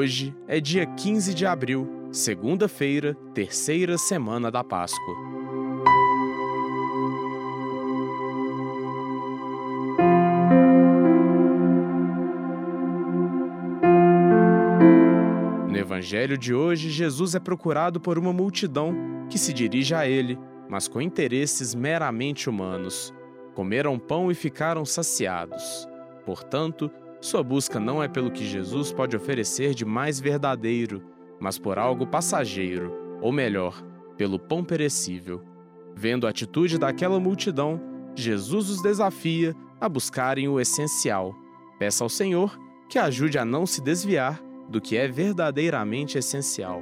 Hoje é dia 15 de abril, segunda-feira, terceira semana da Páscoa. No Evangelho de hoje, Jesus é procurado por uma multidão que se dirige a ele, mas com interesses meramente humanos. Comeram pão e ficaram saciados. Portanto, sua busca não é pelo que Jesus pode oferecer de mais verdadeiro, mas por algo passageiro, ou melhor, pelo pão perecível. Vendo a atitude daquela multidão, Jesus os desafia a buscarem o essencial. Peça ao Senhor que ajude a não se desviar do que é verdadeiramente essencial.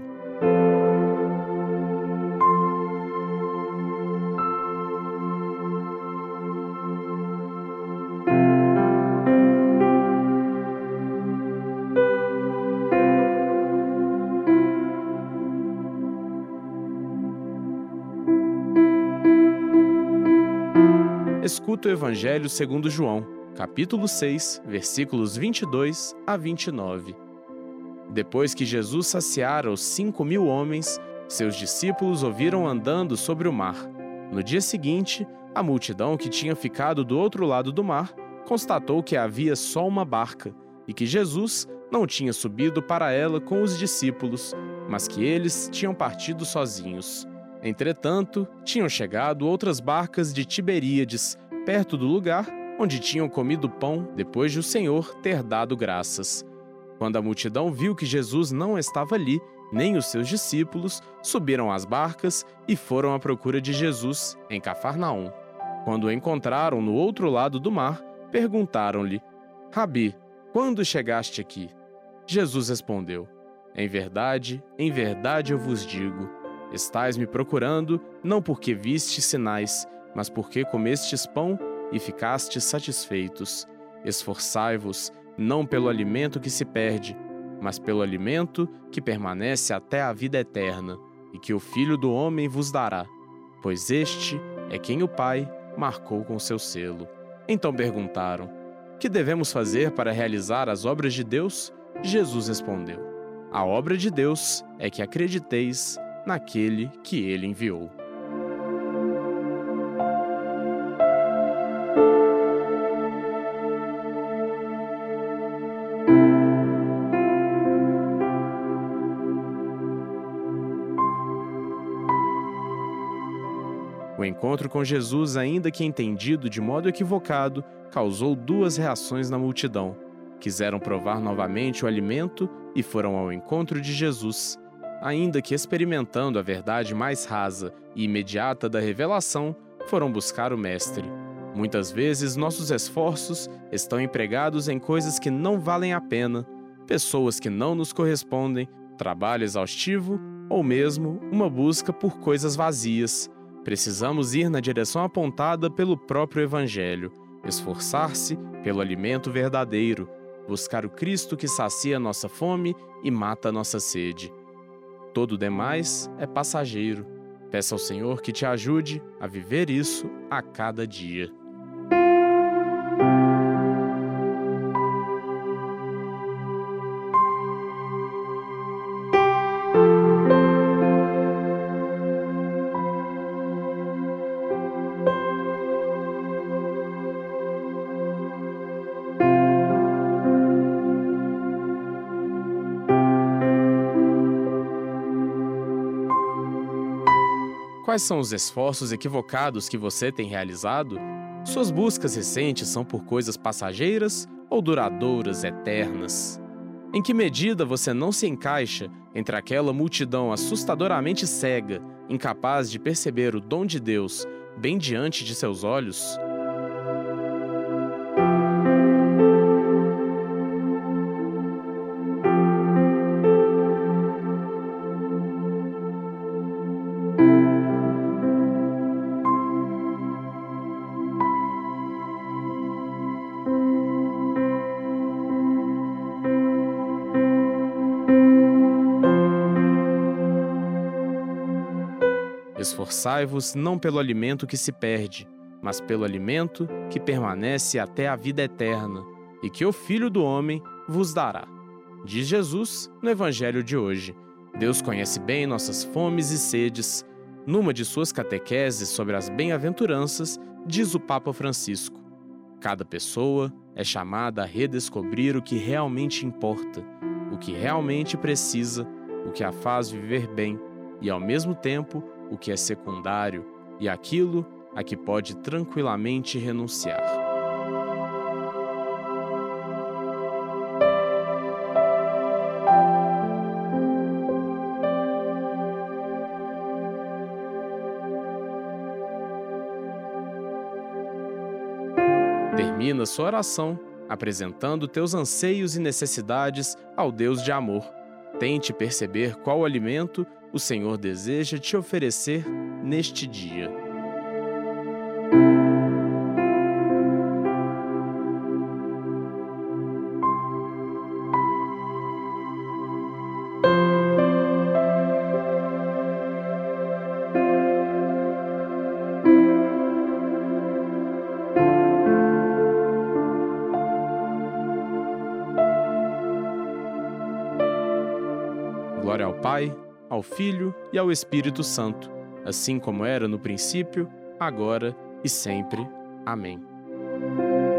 Escuta o Evangelho segundo João, capítulo 6, versículos 22 a 29. Depois que Jesus saciara os 5.000 homens, seus discípulos o viram andando sobre o mar. No dia seguinte, a multidão que tinha ficado do outro lado do mar constatou que havia só uma barca e que Jesus não tinha subido para ela com os discípulos, mas que eles tinham partido sozinhos. Entretanto, tinham chegado outras barcas de Tiberíades, perto do lugar onde tinham comido pão depois de o Senhor ter dado graças. Quando a multidão viu que Jesus não estava ali, nem os seus discípulos, subiram às barcas e foram à procura de Jesus em Cafarnaum. Quando o encontraram no outro lado do mar, perguntaram-lhe: Rabi, quando chegaste aqui? Jesus respondeu: em verdade eu vos digo, estais me procurando, não porque vistes sinais, mas porque comestes pão e ficastes satisfeitos. Esforçai-vos, não pelo alimento que se perde, mas pelo alimento que permanece até a vida eterna, e que o Filho do Homem vos dará, pois este é quem o Pai marcou com seu selo. Então perguntaram: que devemos fazer para realizar as obras de Deus? Jesus respondeu: a obra de Deus é que acrediteis naquele que ele enviou. O encontro com Jesus, ainda que entendido de modo equivocado, causou duas reações na multidão. Quiseram provar novamente o alimento e foram ao encontro de Jesus. Ainda que experimentando a verdade mais rasa e imediata da revelação, foram buscar o Mestre. Muitas vezes nossos esforços estão empregados em coisas que não valem a pena, pessoas que não nos correspondem, trabalho exaustivo ou mesmo uma busca por coisas vazias. Precisamos ir na direção apontada pelo próprio Evangelho, esforçar-se pelo alimento verdadeiro, buscar o Cristo que sacia nossa fome e mata nossa sede. Todo o demais é passageiro. Peça ao Senhor que te ajude a viver isso a cada dia. Quais são os esforços equivocados que você tem realizado? Suas buscas recentes são por coisas passageiras ou duradouras, eternas? Em que medida você não se encaixa entre aquela multidão assustadoramente cega, incapaz de perceber o dom de Deus bem diante de seus olhos? Esforçai-vos não pelo alimento que se perde, mas pelo alimento que permanece até a vida eterna, e que o Filho do Homem vos dará. Diz Jesus no Evangelho de hoje. Deus conhece bem nossas fomes e sedes. Numa de suas catequeses sobre as bem-aventuranças, diz o Papa Francisco: cada pessoa é chamada a redescobrir o que realmente importa, o que realmente precisa, o que a faz viver bem e, ao mesmo tempo, o que é secundário e aquilo a que pode tranquilamente renunciar. Termina sua oração apresentando teus anseios e necessidades ao Deus de amor. Tente perceber qual alimento o Senhor deseja te oferecer neste dia. Glória ao Pai, ao Filho e ao Espírito Santo, assim como era no princípio, agora e sempre. Amém.